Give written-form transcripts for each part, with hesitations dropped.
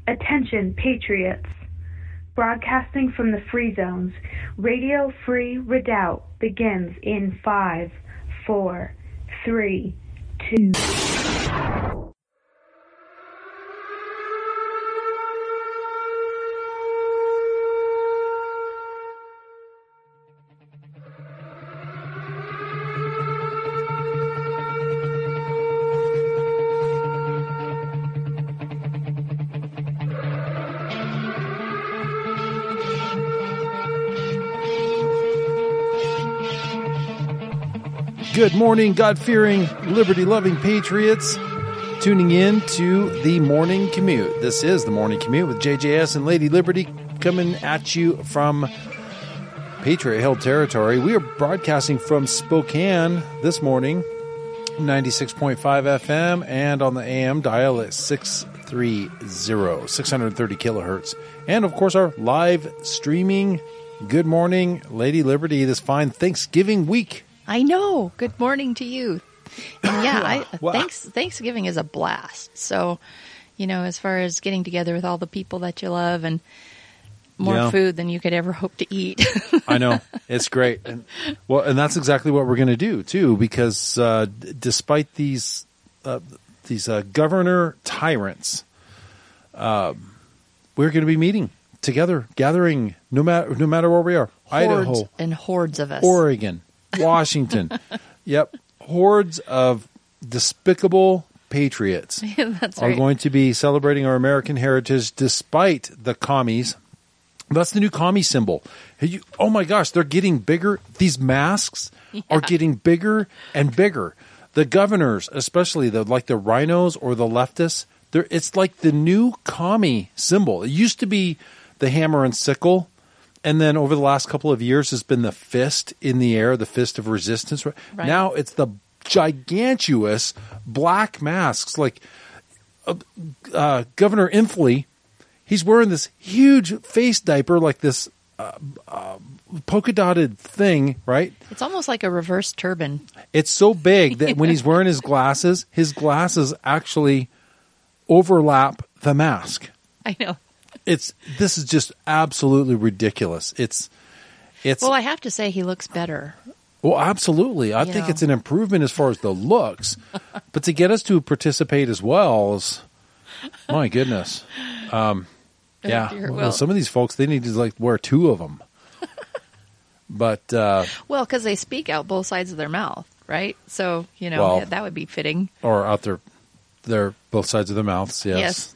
Attention, Patriots! Broadcasting from the Free Zones, Radio Free Redoubt begins in 5, 4, 3, 2... Good morning, God-fearing, liberty-loving patriots. Tuning in to the Morning Commute. This is the Morning Commute with JJS and Lady Liberty coming at you from Patriot Hill territory. We are broadcasting from Spokane this morning, 96.5 FM, and on the AM dial at 630 kilohertz. And, of course, our live streaming. Good morning, Lady Liberty, this fine Thanksgiving week. I know. Good morning to you. And yeah, Wow. Thanksgiving is a blast. So, as far as getting together with all the people that you love and more food than you could ever hope to eat. I know. It's great. And that's exactly what we're going to do, too, because despite these governor tyrants, we're going to be meeting together, gathering no matter where we are. Idaho. And hordes of us. Oregon. Washington. Yep. Hordes of despicable patriots are going to be celebrating our American heritage despite the commies. That's the new commie symbol. Oh my gosh, they're getting bigger. These masks are getting bigger and bigger. The governors, especially the rhinos or the leftists, it's like the new commie symbol. It used to be the hammer and sickle. And then over the last couple of years has been the fist in the air, the fist of resistance. Right. Now it's the gigantuous black masks. Like Governor Inslee, he's wearing this huge face diaper, like this polka-dotted thing, right? It's almost like a reverse turban. It's so big that when he's wearing his glasses actually overlap the mask. I know. This is just absolutely ridiculous. It's. Well, I have to say he looks better. Well, absolutely. I think it's an improvement as far as the looks, but to get us to participate as well is, my goodness. Well, some of these folks, they need to wear two of them. But because they speak out both sides of their mouth, right? So that would be fitting. Or out their both sides of their mouths. Yes.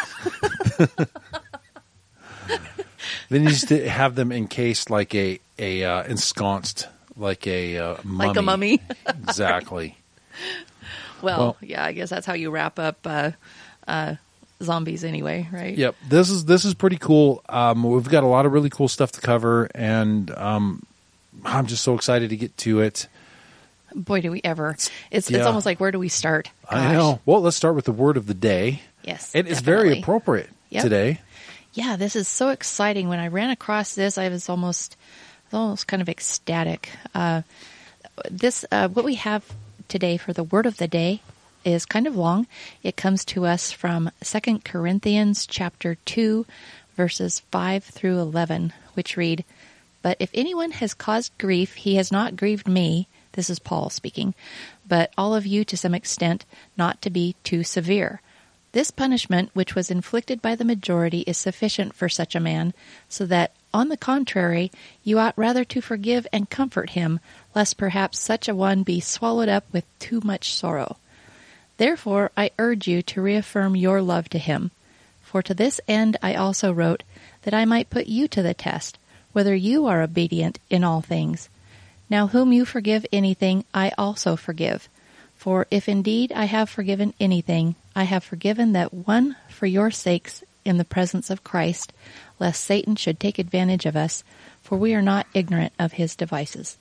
They need to have them encased like a ensconced, like a mummy. Like a mummy. Exactly. Well, I guess that's how you wrap up zombies anyway, right? Yep. This is pretty cool. We've got a lot of really cool stuff to cover, and I'm just so excited to get to it. Boy, do we ever. It's almost like, where do we start? Gosh. I know. Well, let's start with the word of the day. Yes, it is very appropriate today. Yeah, this is so exciting. When I ran across this, I was almost kind of ecstatic. What we have today for the word of the day is kind of long. It comes to us from 2 Corinthians chapter 2, verses 5 through 11, which read, "But if anyone has caused grief, he has not grieved me," this is Paul speaking, "but all of you to some extent, not to be too severe. This punishment which was inflicted by the majority is sufficient for such a man, so that, on the contrary, you ought rather to forgive and comfort him, lest perhaps such a one be swallowed up with too much sorrow. Therefore I urge you to reaffirm your love to him. For to this end I also wrote, that I might put you to the test, whether you are obedient in all things. Now whom you forgive anything, I also forgive. For if indeed I have forgiven anything, I have forgiven that one for your sakes in the presence of Christ, lest Satan should take advantage of us, for we are not ignorant of his devices."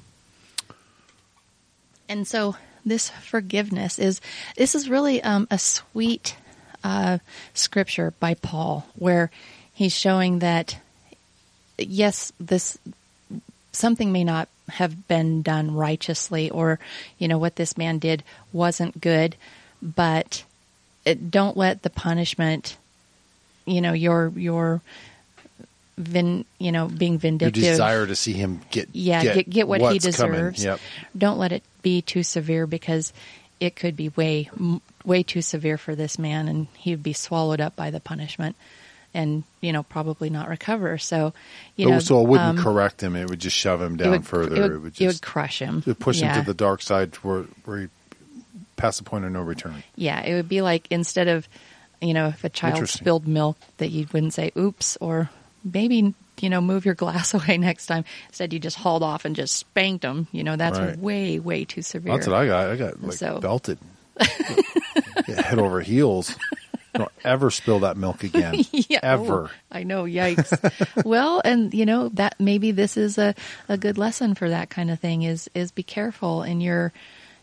And so this forgiveness is really a sweet scripture by Paul, where he's showing that, yes, something may not have been done righteously, or, what this man did wasn't good, but don't let the punishment your being vindictive. Your desire to see him get what he deserves. Yep. Don't let it be too severe, because it could be way too severe for this man, and he would be swallowed up by the punishment, and probably not recover. So so it wouldn't correct him; it would just shove him down further. It would crush him. It would push him to the dark side, where he past the point of no return. Yeah, it would be like, instead of if a child spilled milk, that you wouldn't say "oops" or maybe move your glass away next time. Instead, you just hauled off and just spanked them. That's way too severe. That's what I got. I got belted, head over heels. Don't ever spill that milk again. Ever. I know. Yikes. Well, and that maybe this is a good lesson for that kind of thing. Is be careful in your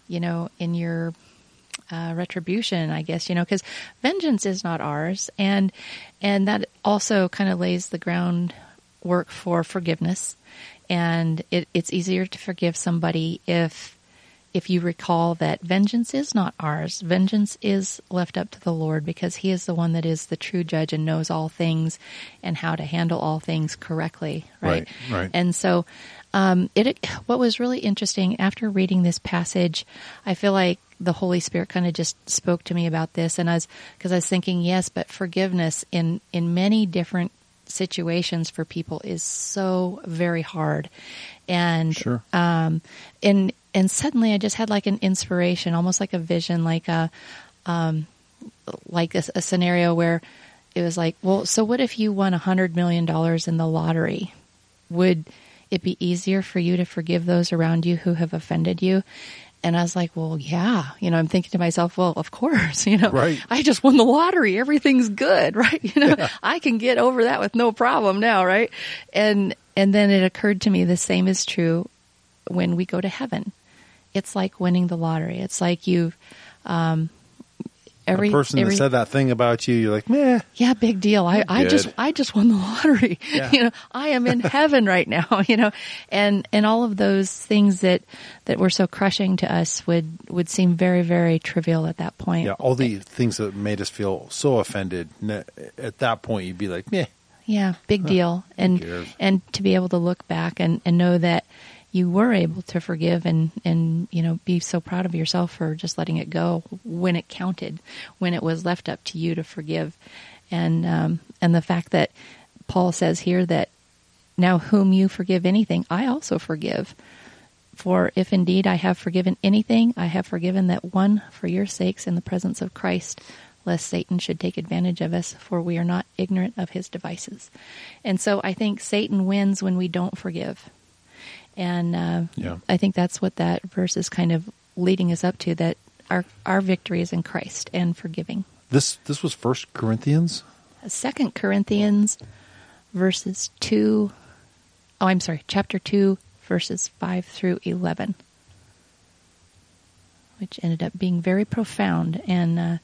retribution, I guess, because vengeance is not ours, and that also kind of lays the groundwork for forgiveness. And it's easier to forgive somebody if you recall that vengeance is not ours. Vengeance is left up to the Lord, because He is the one that is the true judge and knows all things and how to handle all things correctly. Right. And so, what was really interesting after reading this passage, I feel like the Holy Spirit kind of just spoke to me about this, and because I was thinking, yes, but forgiveness in many different situations for people is so very hard, and sure. And suddenly I just had like an inspiration, almost like a vision, like a scenario where it was like, well, so what if you won $100 million in the lottery? Would it be easier for you to forgive those around you who have offended you? And I was like, well, yeah, I'm thinking to myself, well, of course, right. I just won the lottery. Everything's good, right? Yeah. I can get over that with no problem now, right? And then it occurred to me the same is true when we go to heaven. It's like winning the lottery. It's like you've, the person that said that thing about you, you're like, meh. Yeah, big deal. I just won the lottery. Yeah. I am in heaven right now, and all of those things that were so crushing to us would seem very, very trivial at that point. Yeah. All the things that made us feel so offended, at that point, you'd be like, meh. Yeah. Big deal. And to be able to look back and know that you were able to forgive and be so proud of yourself for just letting it go when it counted, when it was left up to you to forgive. And the fact that Paul says here that now whom you forgive anything, I also forgive. For if indeed I have forgiven anything, I have forgiven that one for your sakes in the presence of Christ, lest Satan should take advantage of us, for we are not ignorant of his devices. And so I think Satan wins when we don't forgive. And I think that's what that verse is kind of leading us up to, that our victory is in Christ and forgiving. This was 1 Corinthians? 2 Corinthians chapter 2, verses 5 through 11, which ended up being very profound. And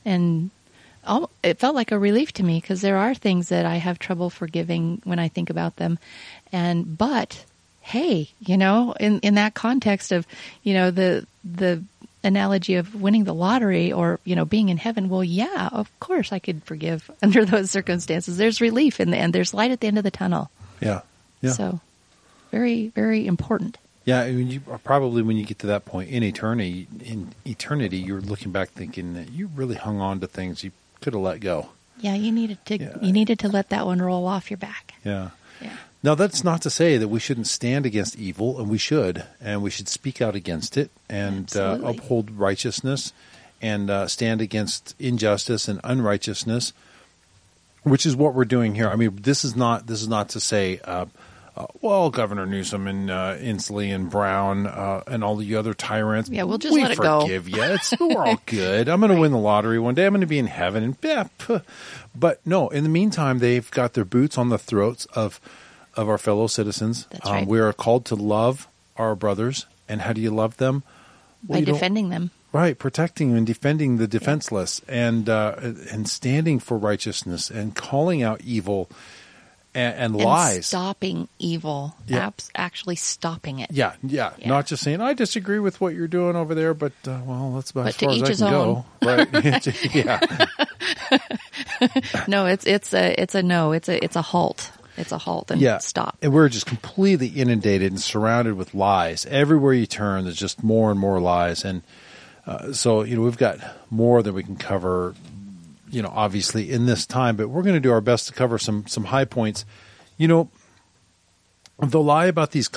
it felt like a relief to me, because there are things that I have trouble forgiving when I think about them. But hey, in that context of, the analogy of winning the lottery or, being in heaven, well, yeah, of course I could forgive under those circumstances. There's relief in the end. There's light at the end of the tunnel. Yeah. Yeah. So very, very important. Yeah. I mean, when you get to that point in eternity, you're looking back thinking that you really hung on to things you could have let go. Yeah. You needed to let that one roll off your back. Yeah. Yeah. Now, that's not to say that we shouldn't stand against evil, and we should speak out against it and uphold righteousness and stand against injustice and unrighteousness, which is what we're doing here. I mean, this is not to say, Governor Newsom and Inslee and Brown and all the other tyrants. Yeah, we'll just let it go. We forgive you. We're all good. I'm going to win the lottery one day. I'm going to be in heaven. But no, in the meantime, they've got their boots on the throats of our fellow citizens. That's right. We are called to love our brothers. And how do you love them? By defending them. Right, protecting and defending the defenseless, and standing for righteousness and calling out evil and lies. Stopping evil. Yeah. Actually stopping it. Yeah. Not just saying, I disagree with what you're doing over there, but, that's about as far as I can go. Right. Yeah. No, it's a no. It's a halt. It's a halt and stop. And we're just completely inundated and surrounded with lies. Everywhere you turn, there's just more and more lies. And so, we've got more than we can cover, obviously in this time, but we're going to do our best to cover some high points. The lie about the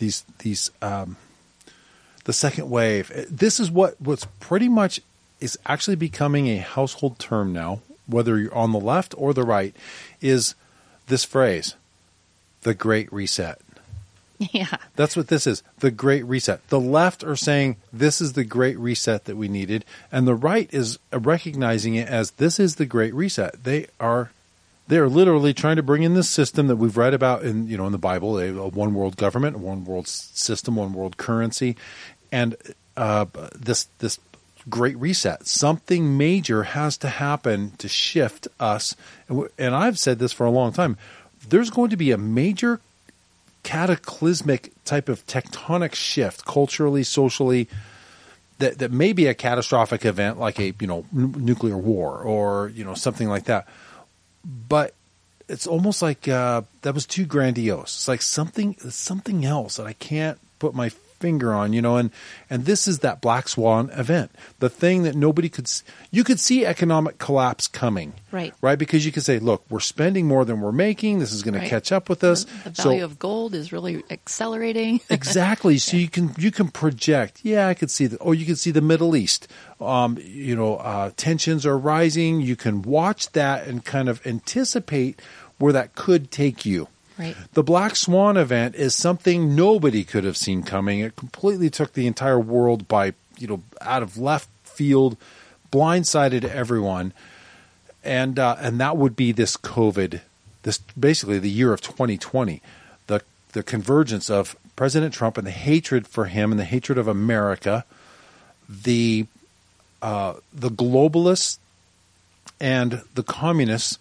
second wave, this is what's pretty much is actually becoming a household term now, whether you're on the left or the right, is this phrase, the Great Reset. Yeah. That's what this is, the Great Reset. The left are saying this is the Great Reset that we needed, and the right is recognizing it as this is the Great Reset. They are literally trying to bring in this system that we've read about in the Bible, a one world government, a one world system, one world currency, and this Great Reset. Something major has to happen to shift us. And I've said this for a long time. There's going to be a major cataclysmic type of tectonic shift culturally, socially, that may be a catastrophic event like a nuclear war or something like that. But it's almost like that was too grandiose. It's like something else that I can't put my finger on, and this is that black swan event, the thing that nobody could you could see economic collapse coming, right, because you could say, look, we're spending more than we're making, this is going to catch up with us, the value of gold is really accelerating. Exactly. So you can project, I could see that. You can see the Middle East, tensions are rising. You can watch that and kind of anticipate where that could take you. Right. The Black Swan event is something nobody could have seen coming. It completely took the entire world by, out of left field, blindsided everyone. And that would be this COVID, this basically the year of 2020, the convergence of President Trump and the hatred for him and the hatred of America, the globalists and the communists,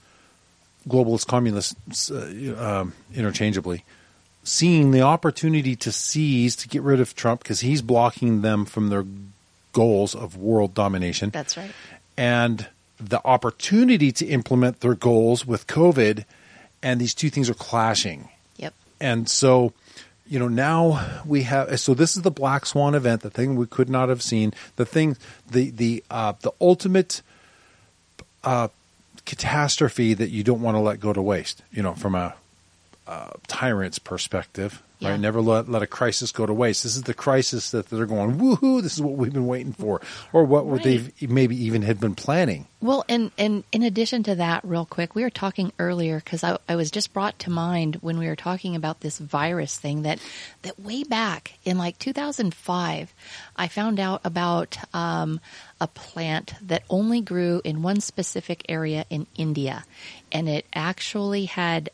interchangeably, seeing the opportunity to get rid of Trump because he's blocking them from their goals of world domination. That's right. And the opportunity to implement their goals with COVID, and these two things are clashing. Yep. And so, now we have. So this is the Black Swan event, the thing we could not have seen, the ultimate catastrophe that you don't want to let go to waste, from a tyrant's perspective, right? Never let a crisis go to waste. This is the crisis that they're going, woohoo, this is what we've been waiting for, or what they maybe even had been planning. Well, and in addition to that, real quick, we were talking earlier because I was just brought to mind when we were talking about this virus thing that way back in like 2005, I found out about a plant that only grew in one specific area in India, and it actually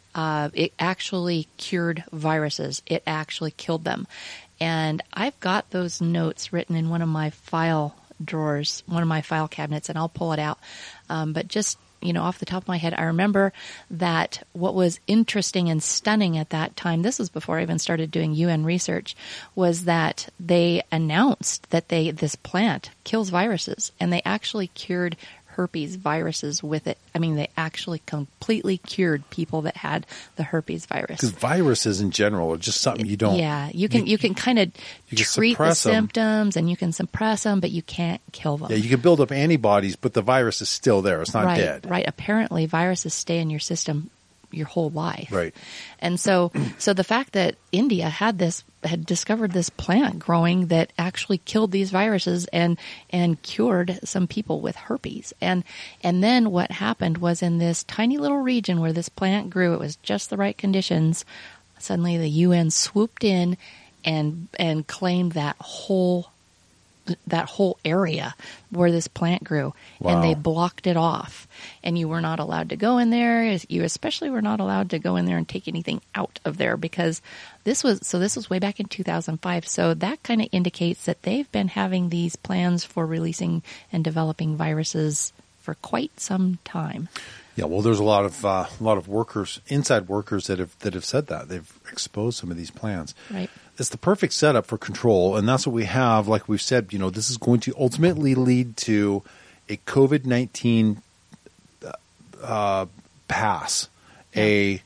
cured viruses. It actually killed them, and I've got those notes written in one of my file drawers, one of my file cabinets, and I'll pull it out. But just, off the top of my head, I remember that what was interesting and stunning at that time, this was before I even started doing UN research, was that they announced that this plant kills viruses, and they actually cured herpes viruses with it. I mean, they actually completely cured people that had the herpes virus. Because viruses in general are just something you don't. Yeah, you can kind of treat the symptoms and you can suppress them, but you can't kill them. Yeah, you can build up antibodies, but the virus is still there. It's not dead. Right. Apparently, viruses stay in your system your whole life. Right. And so the fact that India had discovered this plant growing that actually killed these viruses and cured some people with herpes. And then what happened was, in this tiny little region where this plant grew, it was just the right conditions. Suddenly the UN swooped in and claimed that whole area where this plant grew. Wow. And they blocked it off. And you were not allowed to go in there. You especially were not allowed to go in there and take anything out of there, because this was way back in 2005. So that kind of indicates that they've been having these plans for releasing and developing viruses for quite some time. Yeah, well, there's a lot of workers, inside workers that have said that. They've exposed some of these plans. Right. It's the perfect setup for control, and that's what we have. Like we've said, this is going to ultimately lead to a COVID-19 pass, what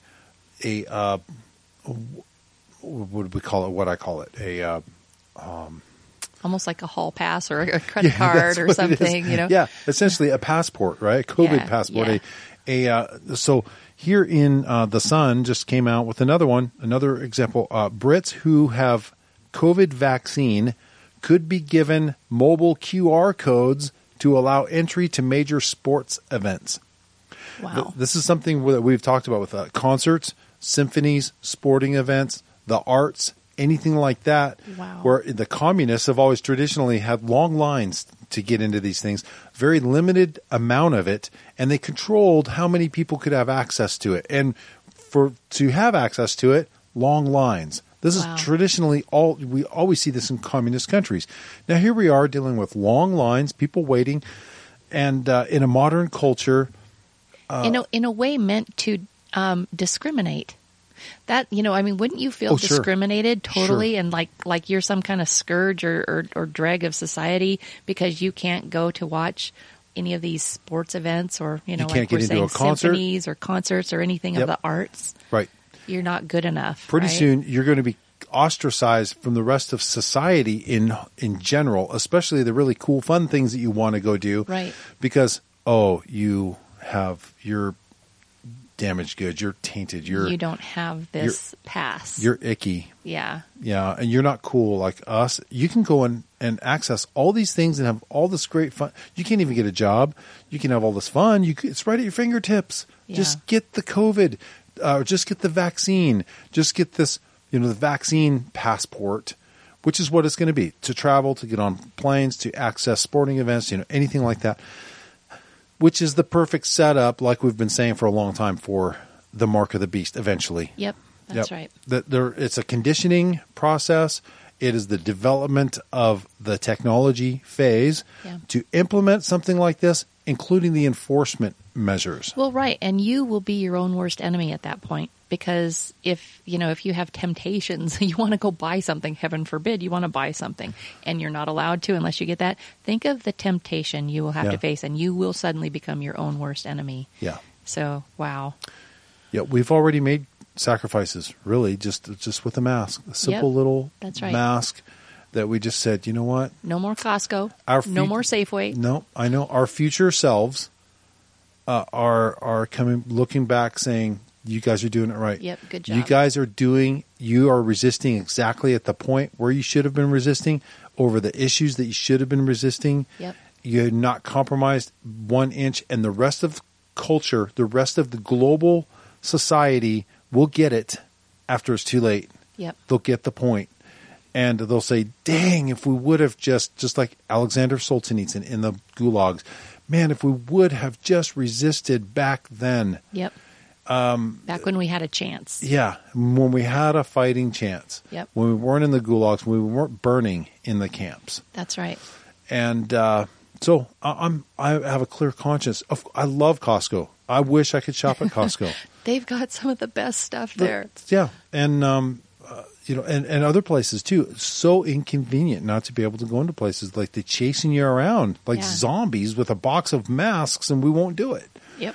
would we call it? What I call it? Almost like a hall pass or a credit card or something, you know? Yeah, essentially a passport, right? A COVID passport. Yeah. So here in The Sun just came out with another example. Brits who have COVID vaccine could be given mobile QR codes to allow entry to major sports events. Wow. This is something that we've talked about with concerts, symphonies, sporting events, the arts, anything like that. Wow. Where the communists have always traditionally had long lines to get into these things, very limited amount of it, and they controlled how many people could have access to it. And to have access to it, long lines. This is traditionally we always see this in communist countries. Now here we are dealing with long lines, people waiting, and in a modern culture, in a way meant to discriminate. That, wouldn't you feel discriminated totally and like you're some kind of scourge or drag of society because you can't go to watch any of these sports events or, like we're saying, symphonies or concerts or anything of the arts? Right. You're not good enough. Pretty soon you're going to be ostracized from the rest of society in general, especially the really cool, fun things that you want to go do. Right. Because, you're damaged goods, you're tainted, you don't have this pass. You're icky. Yeah. Yeah, and you're not cool like us. You can go and access all these things and have all this great fun. You can't even get a job. You can have all this fun. It's right at your fingertips. Yeah. Just get the COVID. Just get the vaccine. Just get this, the vaccine passport, which is what it's going to be, to travel, to get on planes, to access sporting events, anything like that, which is the perfect setup, like we've been saying for a long time, for the mark of the beast eventually. Yep, that's right. It's a conditioning process. It is the development of the technology phase to implement something like this, including the enforcement measures. Well, right. And you will be your own worst enemy at that point. Because if you have temptations, you want to go buy something, heaven forbid, you want to buy something, and you're not allowed to unless you get that, think of the temptation you will have to face, and you will suddenly become your own worst enemy. Yeah. So, wow. Yeah, we've already made sacrifices, really, just with a mask. A simple little mask that we just said, you know what? No more Costco. No more Safeway. No, I know. Our future selves are coming, looking back, saying, you guys are doing it right. Yep, good job. You are resisting exactly at the point where you should have been resisting over the issues that you should have been resisting. Yep. You're not compromised 1 inch, and the rest of culture, the rest of the global society will get it after it's too late. Yep. They'll get the point. And they'll say, dang, if we would have just like Alexander Solzhenitsyn in the gulags, man, if we would have just resisted back then. Yep. Back when we had a chance. Yeah, when we had a fighting chance. Yep. When we weren't in the gulags, when we weren't burning in the camps. That's right. And so I have a clear conscience. I love Costco. I wish I could shop at Costco. They've got some of the best stuff there. Yeah, and and other places too. It's so inconvenient not to be able to go into places like they're chasing you around like zombies with a box of masks, and we won't do it. Yep.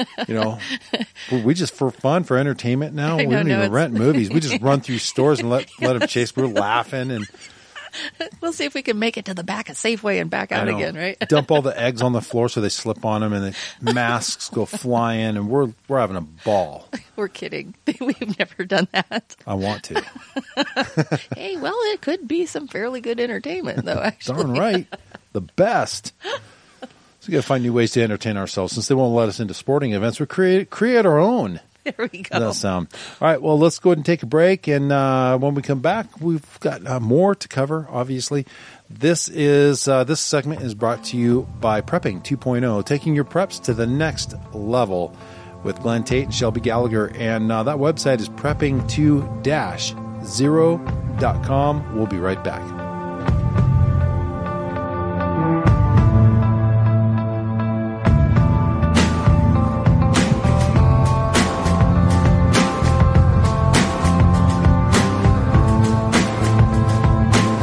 We just, for fun, for entertainment now, we don't even rent movies. We just run through stores and let them chase. We're laughing, and we'll see if we can make it to the back of Safeway and back out again, right? Dump all the eggs on the floor so they slip on them, and the masks go flying, and we're having a ball. We're kidding. We've never done that. I want to. Hey, well, it could be some fairly good entertainment, though, actually. Darn right. The best. So we got to find new ways to entertain ourselves. Since they won't let us into sporting events, we create our own. There we go. All right, well, let's go ahead and take a break. And when we come back, we've got more to cover, obviously. This segment is brought to you by Prepping 2.0, taking your preps to the next level with Glenn Tate and Shelby Gallagher. And that website is prepping2-0.com. We'll be right back.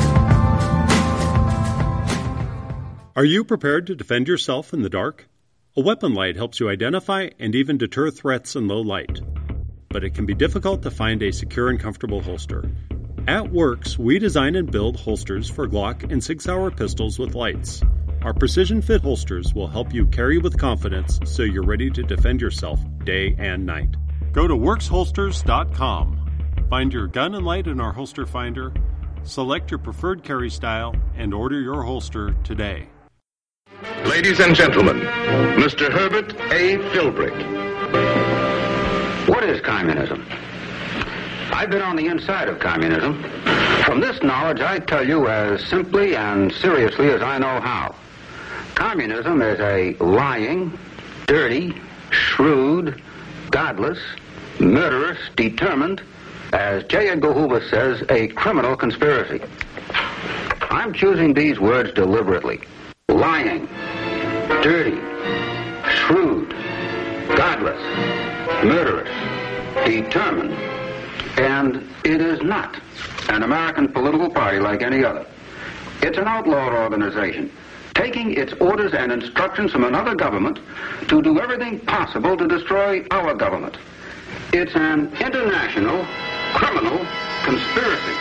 Are you prepared to defend yourself in the dark? A weapon light helps you identify and even deter threats in low light. But it can be difficult to find a secure and comfortable holster. At Works, we design and build holsters for Glock and Sig Sauer pistols with lights. Our precision fit holsters will help you carry with confidence so you're ready to defend yourself day and night. Go to WorksHolsters.com. Find your gun and light in our holster finder, select your preferred carry style, and order your holster today. Ladies and gentlemen, Mr. Herbert A. Philbrick. What is communism? I've been on the inside of communism. From this knowledge, I tell you as simply and seriously as I know how. Communism is a lying, dirty, shrewd, godless, murderous, determined, as J. Edgar Hoover says, a criminal conspiracy. I'm choosing these words deliberately. Lying, dirty, shrewd, godless, murderous, determined, and it is not an American political party like any other. It's an outlawed organization, taking its orders and instructions from another government to do everything possible to destroy our government. It's an international criminal conspiracy.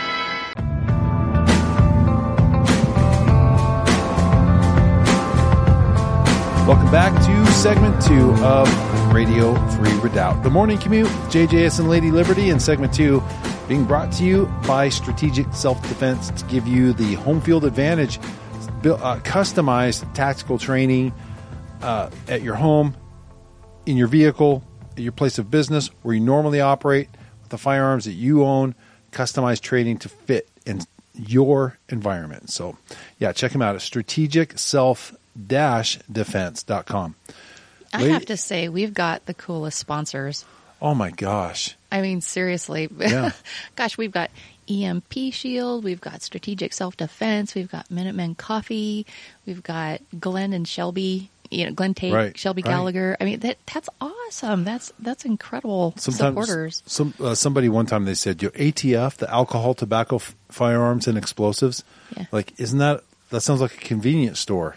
Welcome back to segment 2 of Radio Free Redoubt. The Morning Commute, JJS and Lady Liberty, in segment 2, being brought to you by Strategic Self-Defense to give you the home field advantage, customized tactical training at your home, in your vehicle, at your place of business, where you normally operate, with the firearms that you own, customized training to fit in your environment. So, yeah, check them out at strategic-self-defense.com. I have to say, we've got the coolest sponsors. Oh, my gosh. I mean, seriously. Yeah. Gosh, we've got EMP Shield, we've got Strategic Self-Defense, we've got Minutemen Coffee, we've got Glenn and Shelby, Glenn Tate, right, Shelby Gallagher. I mean, that's awesome. That's incredible. Supporters. Somebody one time, they said, ATF, the alcohol, tobacco, firearms, and explosives. Yeah. Like, that sounds like a convenience store.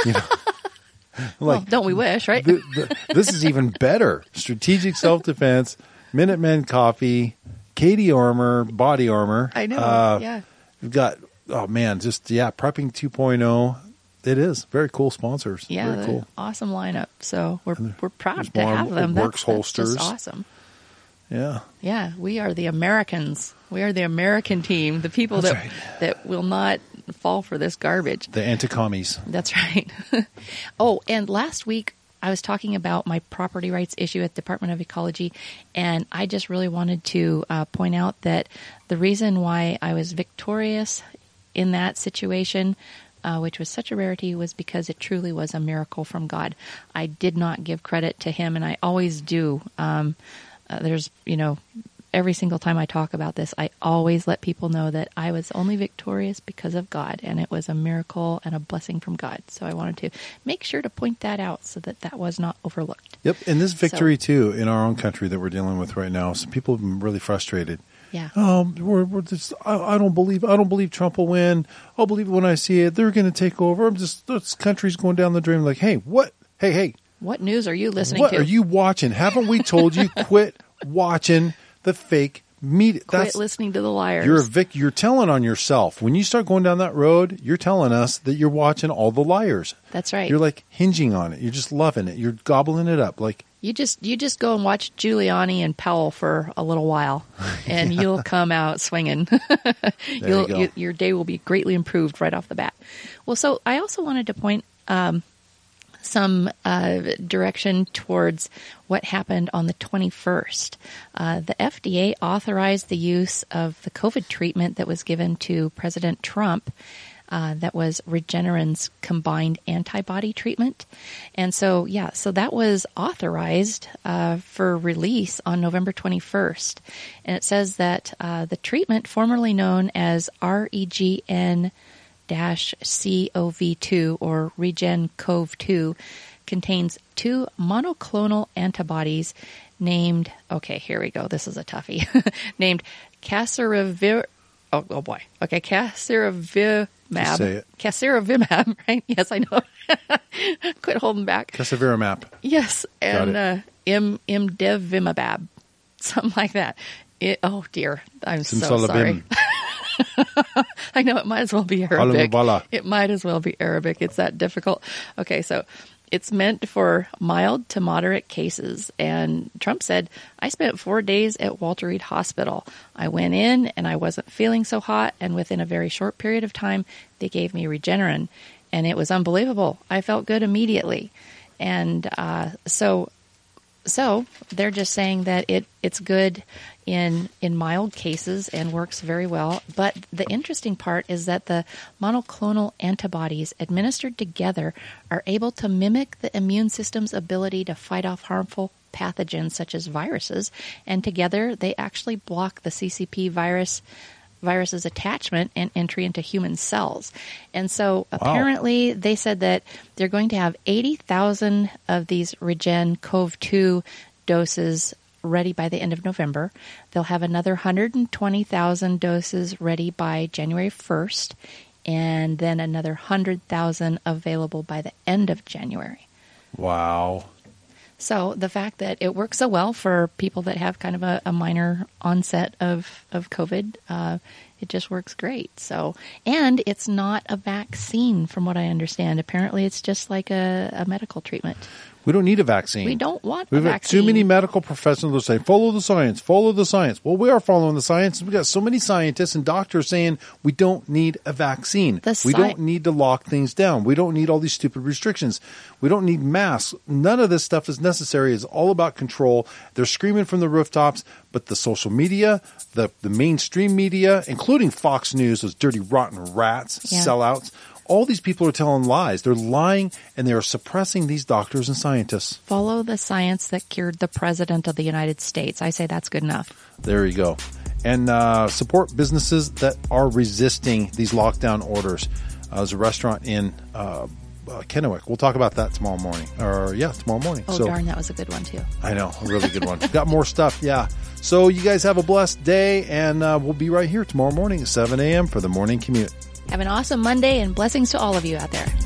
Well, don't we wish, right? This is even better. Strategic Self-Defense, Minutemen Coffee, Katie Armor, Body Armor. I know, yeah. We've got, Prepping 2.0. It is. Very cool sponsors. Yeah, very cool. Awesome lineup. So we're proud to have them. Works holsters. That's just awesome. Yeah. Yeah, we are the Americans. We are the American team, the people that will not fall for this garbage. The anti-commies. That's right. Oh, and last week I was talking about my property rights issue at the Department of Ecology, and I just really wanted to point out that the reason why I was victorious in that situation, which was such a rarity, was because it truly was a miracle from God. I did not give credit to him, and I always do. There's, every single time I talk about this, I always let people know that I was only victorious because of God, and it was a miracle and a blessing from God. So I wanted to make sure to point that out so that was not overlooked. Yep, and this victory, too, in our own country that we're dealing with right now, some people have been really frustrated. Yeah. We're just, I don't believe Trump will win. I'll believe it when I see it. They're going to take over. This country's going down the drain. Like, hey, what? Hey. What news are you listening to? What are you watching? Haven't we told you quit watching the fake media? Quit listening to the liars. You're telling on yourself. When you start going down that road, you're telling us that you're watching all the liars. That's right. You're like hinging on it. You're just loving it. You're gobbling it up. Like you just go and watch Giuliani and Powell for a little while, and you'll come out swinging. Your day will be greatly improved right off the bat. Well, so I also wanted to point some direction towards what happened on the 21st. The FDA authorized the use of the COVID treatment that was given to President Trump. That was Regeneron's combined antibody treatment. And so that was authorized for release on November 21st. And it says that the treatment, formerly known as REGN-COV2 or REGEN-COV2, contains 2 monoclonal antibodies named, here we go, this is a toughie, named Cassirivir, Cassirivir Just say it. Casirivimab, right? Yes, I know. Quit holding back. Casirivimab. Yes, and imdevimabab, something like that. Oh dear, I'm so sorry. I know it might as well be Arabic. It might as well be Arabic. It's that difficult. Okay, so it's meant for mild to moderate cases. And Trump said, I spent 4 days at Walter Reed Hospital. I went in and I wasn't feeling so hot. And within a very short period of time, they gave me Regeneron. And it was unbelievable. I felt good immediately. And so they're just saying that it's good in mild cases and works very well. But the interesting part is that the monoclonal antibodies administered together are able to mimic the immune system's ability to fight off harmful pathogens such as viruses. And together they actually block the CCP virus's attachment and entry into human cells. And so apparently they said that they're going to have 80,000 of these REGEN-COV2 doses ready by the end of November. They'll have another 120,000 doses ready by January 1st, and then another 100,000 available by the end of January. Wow. So the fact that it works so well for people that have kind of a minor onset of COVID, it just works great. So, and it's not a vaccine from what I understand. Apparently it's just like a medical treatment. We don't need a vaccine. We don't want We've a got vaccine. too many medical professionals who say, follow the science, follow the science. Well, we are following the science. We've got so many scientists and doctors saying we don't need a vaccine. We don't need to lock things down. We don't need all these stupid restrictions. We don't need masks. None of this stuff is necessary. It's all about control. They're screaming from the rooftops, but the social media, the mainstream media, including Fox News, those dirty, rotten rats, sellouts, all these people are telling lies. They're lying, and they are suppressing these doctors and scientists. Follow the science that cured the president of the United States. I say that's good enough. There you go. And support businesses that are resisting these lockdown orders. There's a restaurant in Kennewick. We'll talk about that tomorrow morning. Tomorrow morning. Oh, darn, that was a good one, too. I know, a really good one. Got more stuff, yeah. So you guys have a blessed day, and we'll be right here tomorrow morning at 7 a.m. for the Morning Commute. Have an awesome Monday, and blessings to all of you out there.